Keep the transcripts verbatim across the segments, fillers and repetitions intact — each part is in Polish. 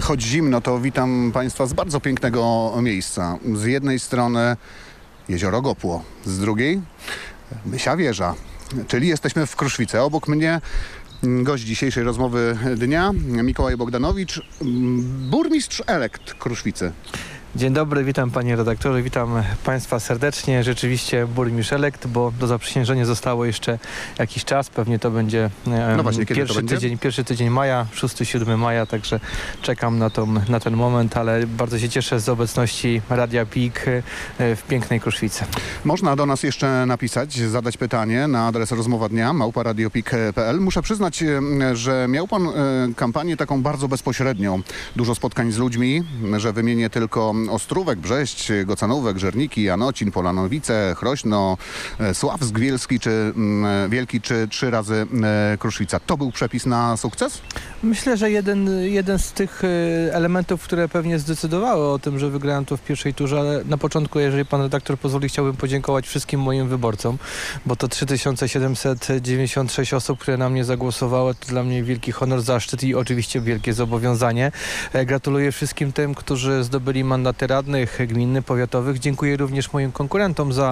choć zimno, to witam Państwa z bardzo pięknego miejsca. Z jednej strony jezioro Gopło, z drugiej Mysia Wieża, czyli jesteśmy w Kruszwicy. Obok mnie gość dzisiejszej rozmowy dnia, Mikołaj Bogdanowicz, burmistrz elekt Kruszwicy. Dzień dobry, witam panie redaktorze, witam państwa serdecznie. Rzeczywiście burmistrz elekt, bo do zaprzysiężenia zostało jeszcze jakiś czas. Pewnie to będzie no właśnie, pierwszy, to będzie? Tydzień, pierwszy tydzień maja, szósty siódmy maja, także czekam na, tą, na ten moment, ale bardzo się cieszę z obecności Radia Pik w pięknej Kruszwicy. Można do nas jeszcze napisać, zadać pytanie na adres rozmowa dnia małpa radiopik kropka p l. Muszę przyznać, że miał pan kampanię taką bardzo bezpośrednią. Dużo spotkań z ludźmi, że wymienię tylko Ostrówek, Brześć, Gocanówek, Żerniki, Janocin, Polanowice, Chrośno, Sławsk Wielski czy Wielki, czy trzy razy Kruszwica. To był przepis na sukces? Myślę, że jeden, jeden z tych elementów, które pewnie zdecydowały o tym, że wygrałem to w pierwszej turze, ale na początku, jeżeli pan redaktor pozwoli, chciałbym podziękować wszystkim moim wyborcom, bo to trzy tysiące siedemset dziewięćdziesiąt sześć osób, które na mnie zagłosowały, to dla mnie wielki honor, zaszczyt i oczywiście wielkie zobowiązanie. Gratuluję wszystkim tym, którzy zdobyli mandaty radnych gminnych, powiatowych. Dziękuję również moim konkurentom za,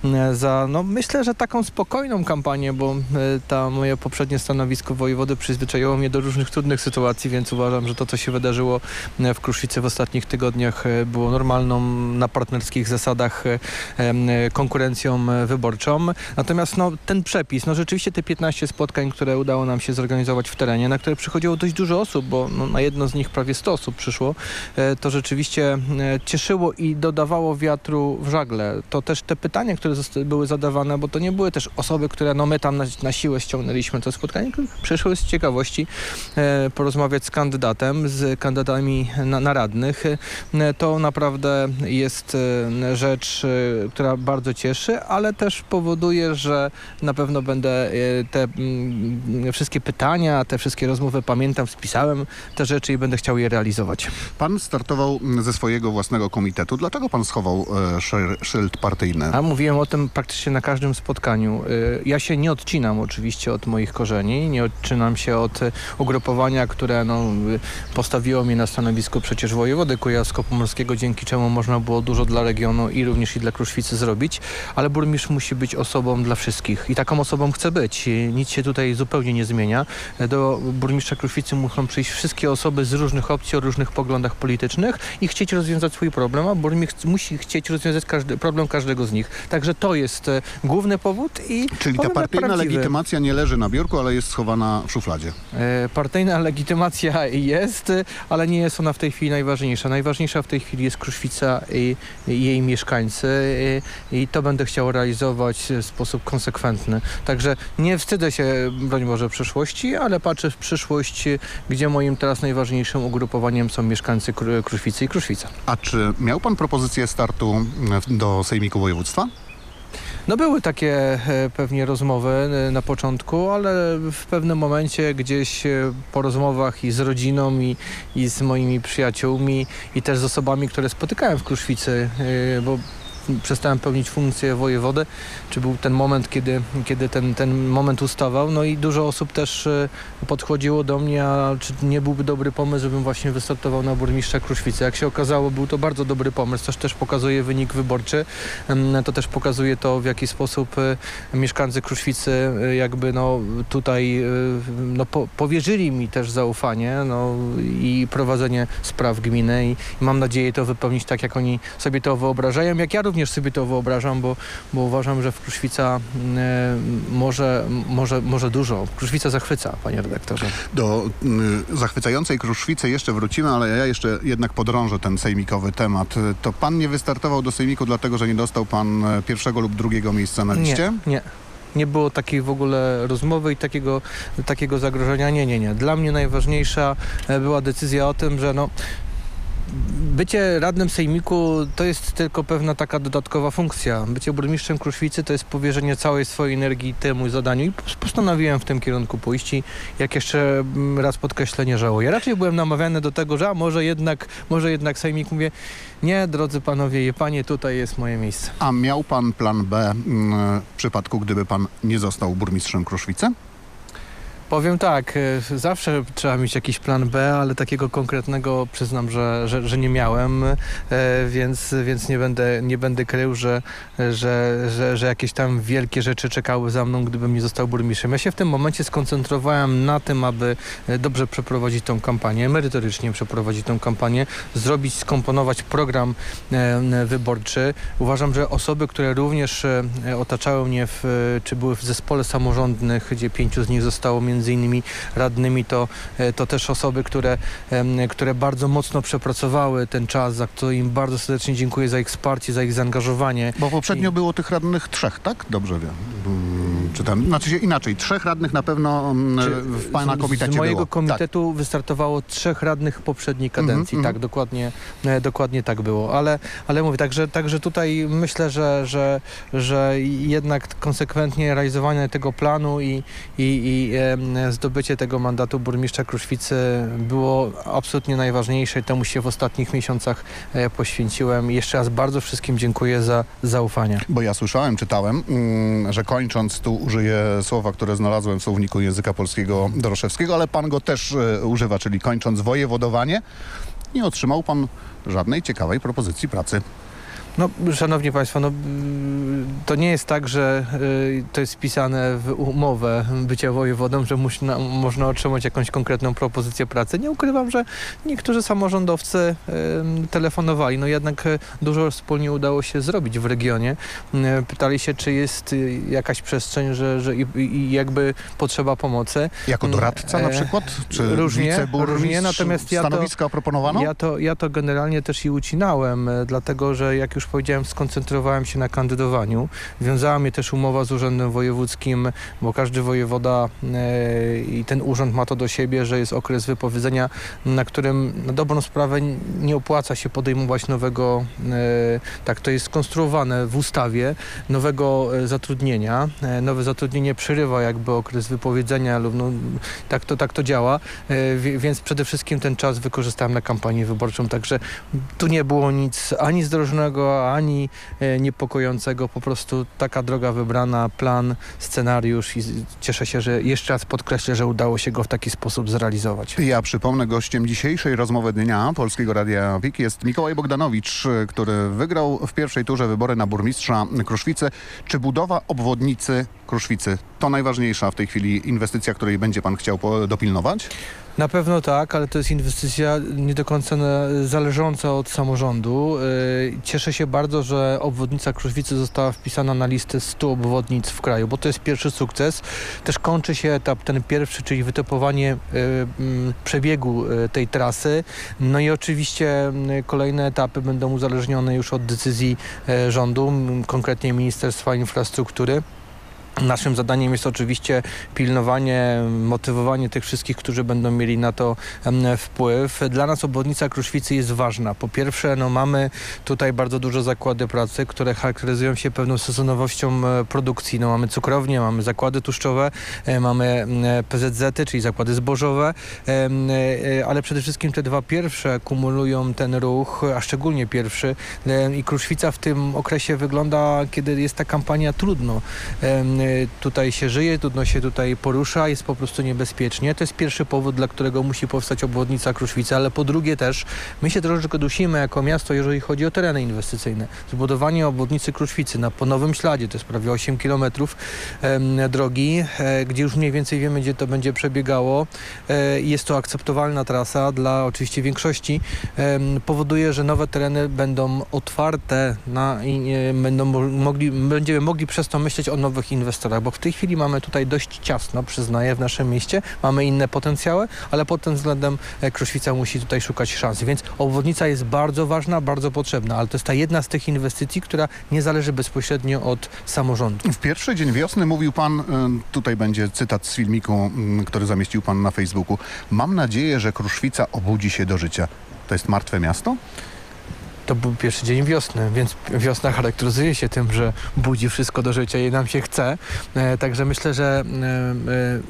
za no myślę, że taką spokojną kampanię, bo ta moje poprzednie stanowisko wojewody przyzwyczaiło mnie do różnych trudnych sytuacji, więc uważam, że to, co się wydarzyło w Kruszwicy w ostatnich tygodniach, było normalną, na partnerskich zasadach konkurencją wyborczą. Natomiast no, ten przepis, no rzeczywiście te piętnaście spotkań, które udało nam się zorganizować w terenie, na które przychodziło dość dużo osób, bo no, na jedno z nich prawie sto osób przyszło, to rzeczywiście cieszyło i dodawało wiatru w żagle. To też te pytania, które były zadawane, bo to nie były też osoby, które no my tam na, na siłę ściągnęliśmy to spotkanie, przyszły z ciekawości e, porozmawiać z kandydatem, z kandydatami na, na radnych. E, to naprawdę jest e, rzecz, e, która bardzo cieszy, ale też powoduje, że na pewno będę e, te m, wszystkie pytania, te wszystkie rozmowy pamiętam, spisałem te rzeczy i będę chciał je realizować. Pan startował ze swojego własnego komitetu. Dlaczego pan schował e, szyld, szyld partyjny? A mówiłem o tym praktycznie na każdym spotkaniu. Ja się nie odcinam oczywiście od moich korzeni, nie odcinam się od ugrupowania, które no, postawiło mnie na stanowisku przecież wojewody kujawsko-pomorskiego, dzięki czemu można było dużo dla regionu i również i dla Kruszwicy zrobić, ale burmistrz musi być osobą dla wszystkich i taką osobą chce być. Nic się tutaj zupełnie nie zmienia. Do burmistrza Kruszwicy muszą przyjść wszystkie osoby z różnych opcji, o różnych poglądach politycznych i chcieć rozwiązać swój problem, a burmistrz musi chcieć rozwiązać każdy, problem każdego z nich. Także to jest e, główny powód i Czyli ta partyjna prawdziwy. legitymacja nie leży na biurku, ale jest schowana w szufladzie. E, partyjna legitymacja jest, ale nie jest ona w tej chwili najważniejsza. Najważniejsza w tej chwili jest Kruszwica i, i jej mieszkańcy i, i to będę chciał realizować w sposób konsekwentny. Także nie wstydzę się, broń Boże, przyszłości, ale patrzę w przyszłość, gdzie moim teraz najważniejszym ugrupowaniem są mieszkańcy Kruszwicy i Kruszwica. A czy miał pan propozycję startu do Sejmiku Województwa? No były takie e, pewnie rozmowy e, na początku, ale w pewnym momencie gdzieś e, po rozmowach i z rodziną i, i z moimi przyjaciółmi i też z osobami, które spotykałem w Kruszwicy, e, bo przestałem pełnić funkcję wojewody, czy był ten moment, kiedy, kiedy ten, ten moment ustawał, no i dużo osób też podchodziło do mnie, a czy nie byłby dobry pomysł, żebym właśnie wystartował na burmistrza Kruszwicy. Jak się okazało, był to bardzo dobry pomysł, też też pokazuje wynik wyborczy, to też pokazuje to, w jaki sposób mieszkańcy Kruszwicy jakby no tutaj no, po, powierzyli mi też zaufanie no, i prowadzenie spraw gminy i, i mam nadzieję to wypełnić tak, jak oni sobie to wyobrażają, jak ja również sobie to wyobrażam, bo, bo uważam, że w Kruszwica e, może, może, może dużo. Kruszwica zachwyca, panie redaktorze. Do y, zachwycającej Kruszwicy jeszcze wrócimy, ale ja jeszcze jednak podrążę ten sejmikowy temat. To pan nie wystartował do sejmiku dlatego, że nie dostał pan pierwszego lub drugiego miejsca na liście? Nie, nie. Nie było takiej w ogóle rozmowy i takiego, takiego zagrożenia. Nie, nie, nie. Dla mnie najważniejsza była decyzja o tym, że no bycie radnym sejmiku to jest tylko pewna taka dodatkowa funkcja. Bycie burmistrzem Kruszwicy to jest powierzenie całej swojej energii temu zadaniu i postanowiłem w tym kierunku pójść i jak jeszcze raz podkreślę, nie żałuję. Raczej byłem namawiany do tego, że a może jednak, może jednak sejmik. Mówię, nie, drodzy panowie i panie, tutaj jest moje miejsce. A miał pan plan B w przypadku, gdyby pan nie został burmistrzem Kruszwicy? Powiem tak, e, zawsze trzeba mieć jakiś plan B, ale takiego konkretnego przyznam, że, że, że nie miałem, e, więc, więc nie będę, nie będę krył, że, że, że, że jakieś tam wielkie rzeczy czekały za mną, gdybym nie został burmistrzem. Ja się w tym momencie skoncentrowałem na tym, aby dobrze przeprowadzić tą kampanię, merytorycznie przeprowadzić tą kampanię, zrobić, skomponować program e, wyborczy. Uważam, że osoby, które również e, otaczały mnie, w, czy były w zespole samorządnych, gdzie pięciu z nich zostało między innymi radnymi, to, e, to też osoby, które, e, które bardzo mocno przepracowały ten czas, za co im bardzo serdecznie dziękuję za ich wsparcie, za ich zaangażowanie. Bo poprzednio I... było tych radnych trzech, tak? Dobrze wiem. Hmm, czy tam, znaczy się inaczej, trzech radnych na pewno Czy w pana komitecie z mojego było. komitetu tak. wystartowało trzech radnych poprzedniej kadencji. Mm-hmm. Tak, dokładnie, e, dokładnie tak było. Ale, ale mówię, także, także tutaj myślę, że, że, że jednak konsekwentnie realizowanie tego planu i, i, i e, zdobycie tego mandatu burmistrza Kruszwicy było absolutnie najważniejsze i temu się w ostatnich miesiącach e, poświęciłem. I jeszcze raz bardzo wszystkim dziękuję za zaufanie. Bo ja słyszałem, czytałem, mm, że kończąc, tu użyję słowa, które znalazłem w słowniku języka polskiego Doroszewskiego, ale pan go też e, używa, czyli kończąc wojewodowanie, nie otrzymał pan żadnej ciekawej propozycji pracy. No, szanowni państwo, no, to nie jest tak, że y, to jest wpisane w umowę bycia wojewodą, że musi, na, można otrzymać jakąś konkretną propozycję pracy. Nie ukrywam, że niektórzy samorządowcy y, telefonowali. No jednak y, dużo wspólnie udało się zrobić w regionie. Y, pytali się, czy jest y, jakaś przestrzeń, że, że i, i jakby potrzeba pomocy. Jako doradca y, na przykład? Czy różnie, wiceburmistrz? różnie, natomiast ja stanowiska to, proponowano? Ja to, ja to generalnie też i ucinałem, y, dlatego, że jak już powiedziałem, skoncentrowałem się na kandydowaniu. Wiązała mnie też umowa z Urzędem Wojewódzkim, bo każdy wojewoda e, i ten urząd ma to do siebie, że jest okres wypowiedzenia, na którym na dobrą sprawę nie opłaca się podejmować nowego, e, tak to jest skonstruowane w ustawie, nowego e, zatrudnienia. E, nowe zatrudnienie przerywa jakby okres wypowiedzenia lub no, tak to, tak to działa, e, w, więc przede wszystkim ten czas wykorzystałem na kampanię wyborczą, także tu nie było nic ani zdrożnego, ani niepokojącego, po prostu taka droga wybrana, plan, scenariusz i cieszę się, że jeszcze raz podkreślę, że udało się go w taki sposób zrealizować. Ja przypomnę, gościem dzisiejszej rozmowy dnia Polskiego Radia WIK jest Mikołaj Bogdanowicz, który wygrał w pierwszej turze wybory na burmistrza Kruszwicy. Czy budowa obwodnicy Kruszwicy to najważniejsza w tej chwili inwestycja, której będzie pan chciał dopilnować? Na pewno tak, ale to jest inwestycja nie do końca zależąca od samorządu. Cieszę się bardzo, że obwodnica Kruszwicy została wpisana na listę stu obwodnic w kraju, bo to jest pierwszy sukces. Też kończy się etap ten pierwszy, czyli wytypowanie przebiegu tej trasy. No i oczywiście kolejne etapy będą uzależnione już od decyzji rządu, konkretnie Ministerstwa Infrastruktury. Naszym zadaniem jest oczywiście pilnowanie, motywowanie tych wszystkich, którzy będą mieli na to wpływ. Dla nas obwodnica Kruszwicy jest ważna. Po pierwsze, no, mamy tutaj bardzo duże zakłady pracy, które charakteryzują się pewną sezonowością produkcji. No, mamy cukrownie, mamy zakłady tłuszczowe, mamy P Z Z-y, czyli zakłady zbożowe, ale przede wszystkim te dwa pierwsze kumulują ten ruch, a szczególnie pierwszy. I Kruszwica w tym okresie wygląda, kiedy jest ta kampania, trudno. Tutaj się żyje, trudno się tutaj porusza, jest po prostu niebezpiecznie. To jest pierwszy powód, dla którego musi powstać obwodnica Kruszwicy, ale po drugie też my się troszeczkę dusimy jako miasto, jeżeli chodzi o tereny inwestycyjne. Zbudowanie obwodnicy Kruszwicy na po nowym śladzie, to jest prawie osiem kilometrów e, drogi, e, gdzie już mniej więcej wiemy, gdzie to będzie przebiegało. E, jest to akceptowalna trasa dla oczywiście większości. E, powoduje, że nowe tereny będą otwarte na, i e, będą mogli, będziemy mogli przez to myśleć o nowych inwestycjach. Bo w tej chwili mamy tutaj dość ciasno, przyznaję, w naszym mieście. Mamy inne potencjały, ale pod tym względem Kruszwica musi tutaj szukać szans. Więc obwodnica jest bardzo ważna, bardzo potrzebna, ale to jest ta jedna z tych inwestycji, która nie zależy bezpośrednio od samorządu. W pierwszy dzień wiosny mówił pan, tutaj będzie cytat z filmiku, który zamieścił pan na Facebooku. Mam nadzieję, że Kruszwica obudzi się do życia. To jest martwe miasto? To był pierwszy dzień wiosny, więc wiosna charakteryzuje się tym, że budzi wszystko do życia i nam się chce. E, także myślę, że e, e,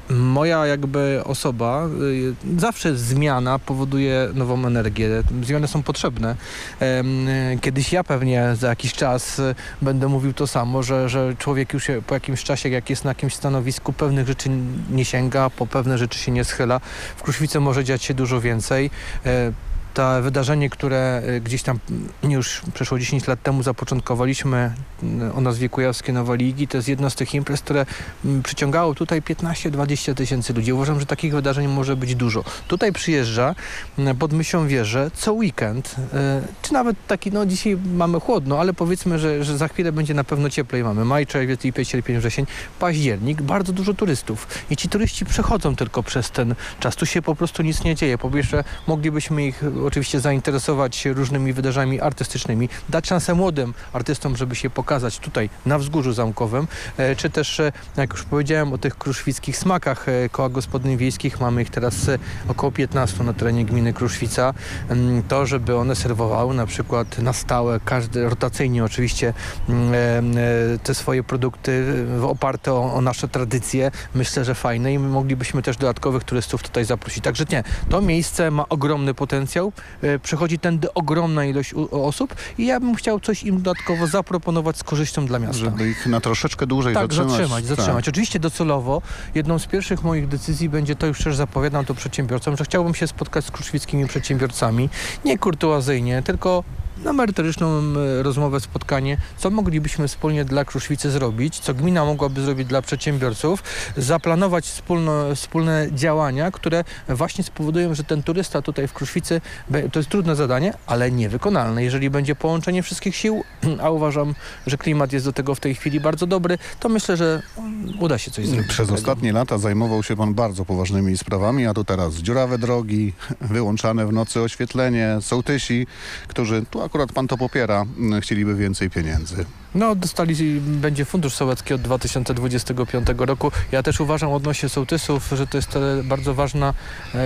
Moja jakby osoba, y, zawsze zmiana powoduje nową energię. Zmiany są potrzebne. Em, y, Kiedyś ja pewnie za jakiś czas y, będę mówił to samo, że, że człowiek już się, po jakimś czasie, jak jest na jakimś stanowisku, pewnych rzeczy nie sięga, po pewne rzeczy się nie schyla. W Kruszwicy może dziać się dużo więcej. E, To wydarzenie, które y, gdzieś tam y, już przeszło dziesięć lat temu zapoczątkowaliśmy y, o nazwie Kujawskie Nowe Ligi, to jest jedna z tych imprez, które y, przyciągało tutaj piętnaście dwadzieścia tysięcy ludzi. Uważam, że takich wydarzeń może być dużo. Tutaj przyjeżdża y, pod Mysią Wieżę co weekend, y, czy nawet taki, no dzisiaj mamy chłodno, ale powiedzmy, że, że za chwilę będzie na pewno cieplej. Mamy maj, czerwiec, lipiec, sierpień, wrzesień, październik, bardzo dużo turystów. I ci turyści przechodzą tylko przez ten czas. Tu się po prostu nic nie dzieje. Po pierwsze, moglibyśmy ich oczywiście zainteresować różnymi wydarzeniami artystycznymi, dać szansę młodym artystom, żeby się pokazać tutaj na Wzgórzu Zamkowym, e, czy też, e, jak już powiedziałem, o tych kruszwickich smakach e, koła gospodyń wiejskich. Mamy ich teraz e, około piętnaście na terenie gminy Kruszwica. Mm, To, żeby one serwowały na przykład na stałe, każdy rotacyjnie oczywiście mm, e, te swoje produkty e, oparte o, o nasze tradycje, myślę, że fajne i my moglibyśmy też dodatkowych turystów tutaj zaprosić. Także nie, to miejsce ma ogromny potencjał. E, Przychodzi tędy ogromna ilość u- osób i ja bym chciał coś im dodatkowo zaproponować z korzyścią dla miasta. Żeby ich na troszeczkę dłużej Tak, zatrzymać. zatrzymać, Tak. zatrzymać. Oczywiście docelowo jedną z pierwszych moich decyzji będzie, to już też zapowiadam to przedsiębiorcom, że chciałbym się spotkać z kruszwickimi przedsiębiorcami, nie kurtuazyjnie, tylko na merytoryczną e, rozmowę, spotkanie, co moglibyśmy wspólnie dla Kruszwicy zrobić, co gmina mogłaby zrobić dla przedsiębiorców, zaplanować wspólno, wspólne działania, które właśnie spowodują, że ten turysta tutaj w Kruszwicy, be- to jest trudne zadanie, ale niewykonalne. Jeżeli będzie połączenie wszystkich sił, a uważam, że klimat jest do tego w tej chwili bardzo dobry, to myślę, że mm, uda się coś zrobić. Przez ostatnie lata zajmował się pan bardzo poważnymi sprawami, a tu teraz dziurawe drogi, wyłączane w nocy oświetlenie, sołtysi, którzy, tu akurat pan to popiera, m, chcieliby więcej pieniędzy. No, dostali, będzie Fundusz Sołecki od dwa tysiące dwudziestego piątego roku. Ja też uważam odnośnie sołtysów, że to jest e, bardzo ważna e,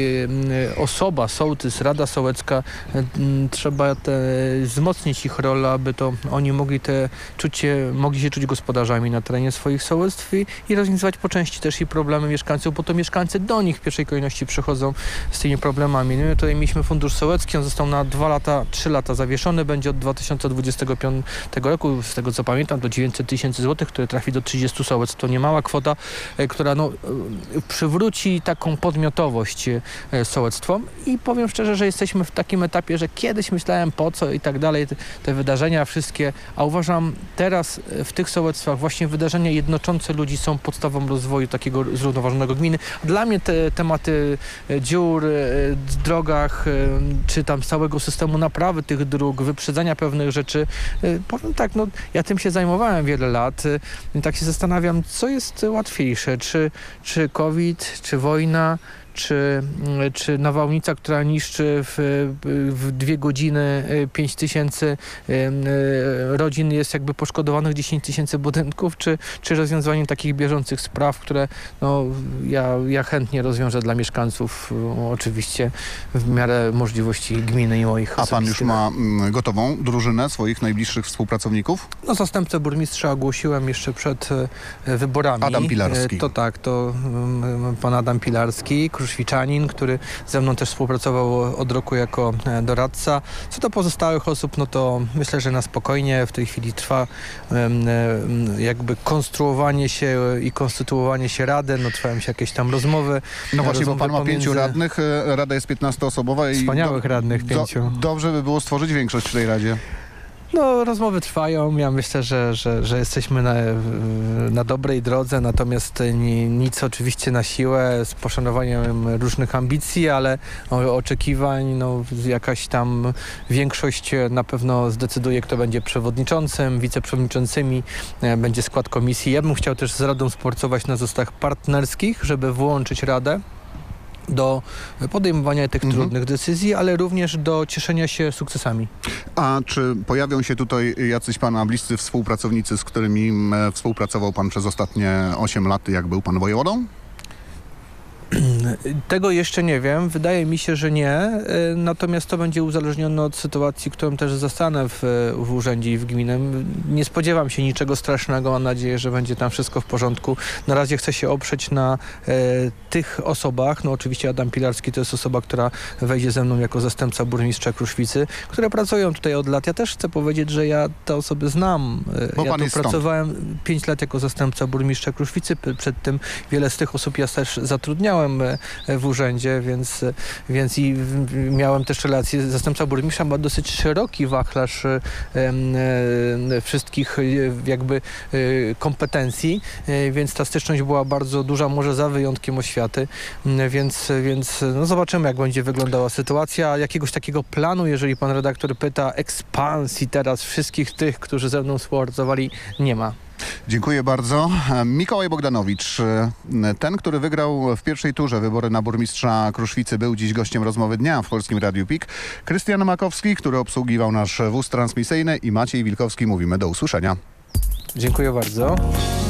e, osoba, sołtys, Rada Sołecka. E, m, trzeba te, wzmocnić ich rolę, aby to oni mogli, te, czuć się, mogli się czuć gospodarzami na terenie swoich sołectw i, i rozwiązywać po części też i problemy mieszkańców, bo to mieszkańcy do nich w pierwszej kolejności przychodzą z tymi problemami. No, tutaj mieliśmy Fundusz Sołecki, on został na dwa lata, trzy lata zawieszony, będzie od dwa tysiące dwudziestego piątego roku. Z tego co pamiętam, to dziewięćset tysięcy złotych, które trafi do trzydziestu sołectw. To niemała kwota, e, która no, e, przywróci taką podmiotowość e, sołectwom i powiem szczerze, że jesteśmy w takim etapie, że kiedyś myślałem po co i tak dalej, te, te wydarzenia wszystkie, a uważam teraz e, w tych sołectwach właśnie wydarzenia jednoczące ludzi są podstawą rozwoju takiego zrównoważonego gminy. Dla mnie te tematy e, dziur, e, w drogach, e, czy tam całego systemu naprawy tych dróg, wyprzedzania pewnych rzeczy, e, powiem tak, no ja tym się zajmowałem wiele lat y, i tak się zastanawiam, co jest łatwiejsze, czy, czy COVID, czy wojna, czy, y, czy nawałnica, która niszczy w, w dwie godziny y, pięć tysięcy y, y, rodzin, jest jakby poszkodowanych dziesięć tysięcy budynków, czy, czy rozwiązywanie takich bieżących spraw, które no, ja, ja chętnie rozwiążę dla mieszkańców, y, oczywiście w miarę możliwości gminy i moich A pan już osobistych. ma mm, gotową drużynę swoich najbliższych współpracowników? No, zastępcę burmistrza ogłosiłem jeszcze przed e, wyborami. Adam Pilarski. E, To tak, to mm, pan Adam Pilarski, kruszwiczanin, który ze mną też współpracował od roku jako e, doradca. Co do pozostałych osób, no to myślę, że na spokojnie w tej chwili trwa em, em, jakby konstruowanie się i konstytuowanie się rady, no trwają się jakieś tam rozmowy. No właśnie, bo rozmowy pan ma pięciu pomiędzy- radnych, e, rada jest piętnastoosobowa i Wspaniałych radnych, pięciu. dobrze by było stworzyć większość w tej radzie. No, rozmowy trwają. Ja myślę, że, że, że jesteśmy na, na dobrej drodze, natomiast ni, nic oczywiście na siłę, z poszanowaniem różnych ambicji, ale o, oczekiwań, no, jakaś tam większość na pewno zdecyduje, kto będzie przewodniczącym, wiceprzewodniczącymi, e, będzie skład komisji. Ja bym chciał też z Radą współpracować na zasadach partnerskich, żeby włączyć Radę do podejmowania tych Mhm. trudnych decyzji, ale również do cieszenia się sukcesami. A czy pojawią się tutaj jacyś pana bliscy współpracownicy, z którymi m, współpracował pan przez ostatnie osiem lat, jak był pan wojewodą? Tego jeszcze nie wiem. Wydaje mi się, że nie. Y, Natomiast to będzie uzależnione od sytuacji, którą też zastanę w, w urzędzie i w gminie. Nie spodziewam się niczego strasznego. Mam nadzieję, że będzie tam wszystko w porządku. Na razie chcę się oprzeć na e, tych osobach. No oczywiście Adam Pilarski to jest osoba, która wejdzie ze mną jako zastępca burmistrza Kruszwicy, które pracują tutaj od lat. Ja też chcę powiedzieć, że ja te osoby znam. E, Bo ja pan tu jest stąd. pracowałem pięć lat jako zastępca burmistrza Kruszwicy. P- Przed tym wiele z tych osób ja też zatrudniałem e, w urzędzie, więc, więc i w- miałem też relacje. Zastępca burmistrza ma dosyć szeroki wachlarz e, e, wszystkich e, jakby e, kompetencji, e, więc ta styczność była bardzo duża, może za wyjątkiem oświaty, m, więc, więc no zobaczymy, jak będzie wyglądała sytuacja. Jakiegoś takiego planu, jeżeli pan redaktor pyta, ekspansji teraz wszystkich tych, którzy ze mną współpracowali, nie ma. Dziękuję bardzo. Mikołaj Bogdanowicz, ten, który wygrał w pierwszej turze wybory na burmistrza Kruszwicy, był dziś gościem rozmowy dnia w Polskim Radiu P I K. Krystian Makowski, który obsługiwał nasz wóz transmisyjny, i Maciej Wilkowski. Mówimy do usłyszenia. Dziękuję bardzo.